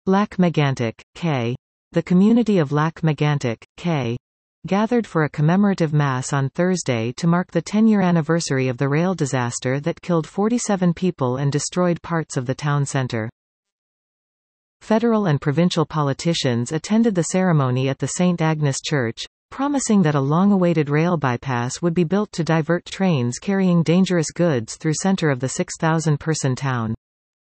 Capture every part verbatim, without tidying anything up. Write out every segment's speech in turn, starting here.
Lac Megantic, K. The community of Lac Megantic, K. gathered for a commemorative mass on Thursday to mark the ten-year anniversary of the rail disaster that killed forty-seven people and destroyed parts of the town center. Federal and provincial politicians attended the ceremony at the Saint Agnes Church, promising that a long-awaited rail bypass would be built to divert trains carrying dangerous goods through center of the six thousand person town.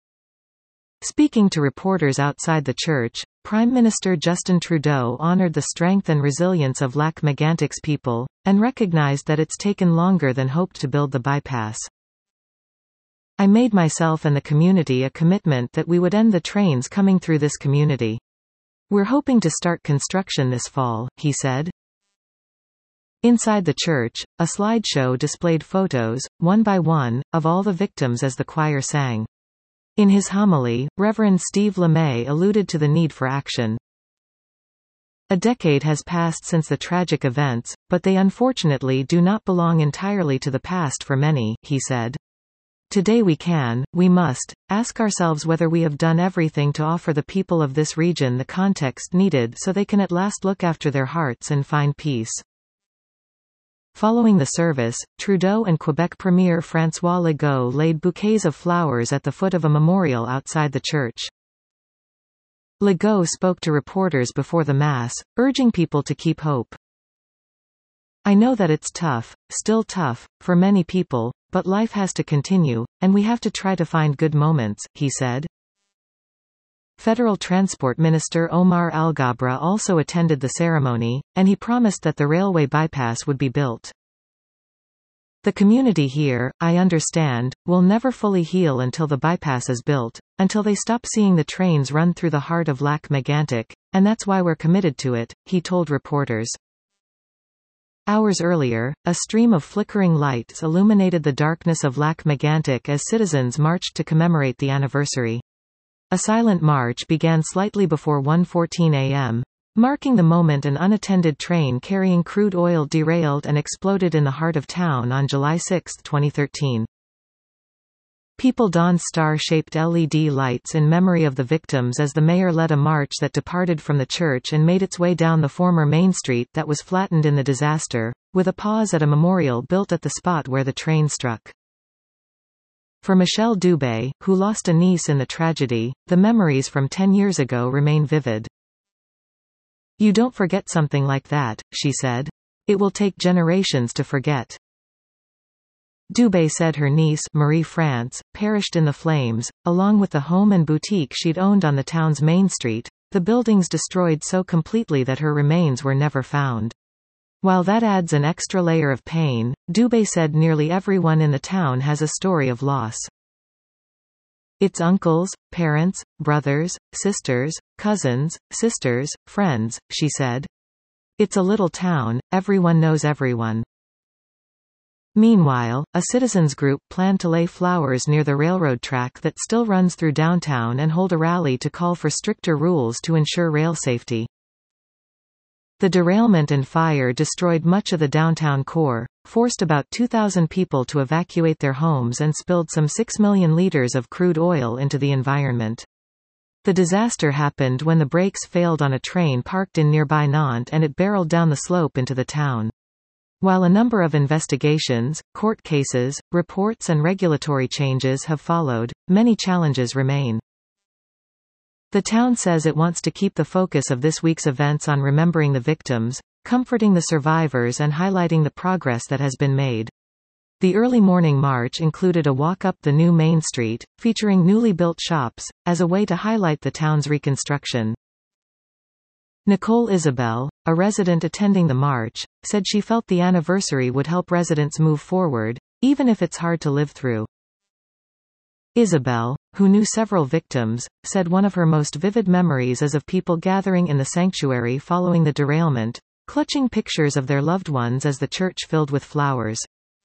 Speaking to reporters outside the church, Prime Minister Justin Trudeau honored the strength and resilience of Lac Megantic's people, and recognized that it's taken longer than hoped to build the bypass. "I made myself and the community a commitment that we would end the trains coming through this community. We're hoping to start construction this fall," he said. Inside the church, a slideshow displayed photos, one by one, of all the victims as the choir sang. In his homily, Reverend Steve LeMay alluded to the need for action. "A decade has passed since the tragic events, but they unfortunately do not belong entirely to the past for many," he said. "Today we can, we must, ask ourselves whether we have done everything to offer the people of this region the context needed so they can at last look after their hearts and find peace." Following the service, Trudeau and Quebec Premier François Legault laid bouquets of flowers at the foot of a memorial outside the church. Legault spoke to reporters before the Mass, urging people to keep hope. "I know that it's tough, still tough, for many people, but life has to continue, and we have to try to find good moments," he said. Federal Transport Minister Omar Alghabra also attended the ceremony, and he promised that the railway bypass would be built. "The community here, I understand, will never fully heal until the bypass is built, until they stop seeing the trains run through the heart of Lac Megantic, and that's why we're committed to it," he told reporters. Hours earlier, a stream of flickering lights illuminated the darkness of Lac Megantic as citizens marched to commemorate the anniversary. A silent march began slightly before one fourteen a m, marking the moment an unattended train carrying crude oil derailed and exploded in the heart of town on July sixth, twenty thirteen. People donned star-shaped L E D lights in memory of the victims as the mayor led a march that departed from the church and made its way down the former Main Street that was flattened in the disaster, with a pause at a memorial built at the spot where the train struck. For Michelle Dubé, who lost a niece in the tragedy, the memories from ten years ago remain vivid. "You don't forget something like that," she said. "It will take generations to forget." Dubé said her niece, Marie France, perished in the flames, along with the home and boutique she'd owned on the town's Main Street, the buildings destroyed so completely that her remains were never found. While that adds an extra layer of pain, Dubé said nearly everyone in the town has a story of loss. "It's uncles, parents, brothers, sisters, cousins, sisters, friends," she said. "It's a little town, everyone knows everyone." Meanwhile, a citizens group planned to lay flowers near the railroad track that still runs through downtown and hold a rally to call for stricter rules to ensure rail safety. The derailment and fire destroyed much of the downtown core, forced about two thousand people to evacuate their homes and spilled some six million liters of crude oil into the environment. The disaster happened when the brakes failed on a train parked in nearby Nantes and it barreled down the slope into the town. While a number of investigations, court cases, reports and regulatory changes have followed, many challenges remain. The town says it wants to keep the focus of this week's events on remembering the victims, comforting the survivors and highlighting the progress that has been made. The early morning march included a walk up the new Main Street, featuring newly built shops, as a way to highlight the town's reconstruction. Nicole Isabelle, a resident attending the march, said she felt the anniversary would help residents move forward, even if it's hard to live through. Isabelle, who knew several victims, said one of her most vivid memories is of people gathering in the sanctuary following the derailment, clutching pictures of their loved ones as the church filled with flowers.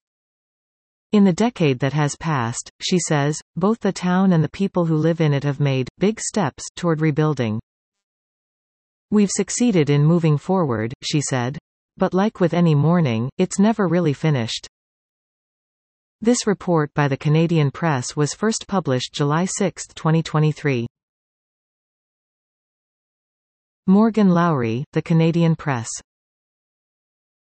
In the decade that has passed, she says, both the town and the people who live in it have made big steps toward rebuilding. "We've succeeded in moving forward," she said. "But like with any mourning, it's never really finished." This report by the Canadian Press was first published July sixth, twenty twenty-three. Morgan Lowry, The Canadian Press.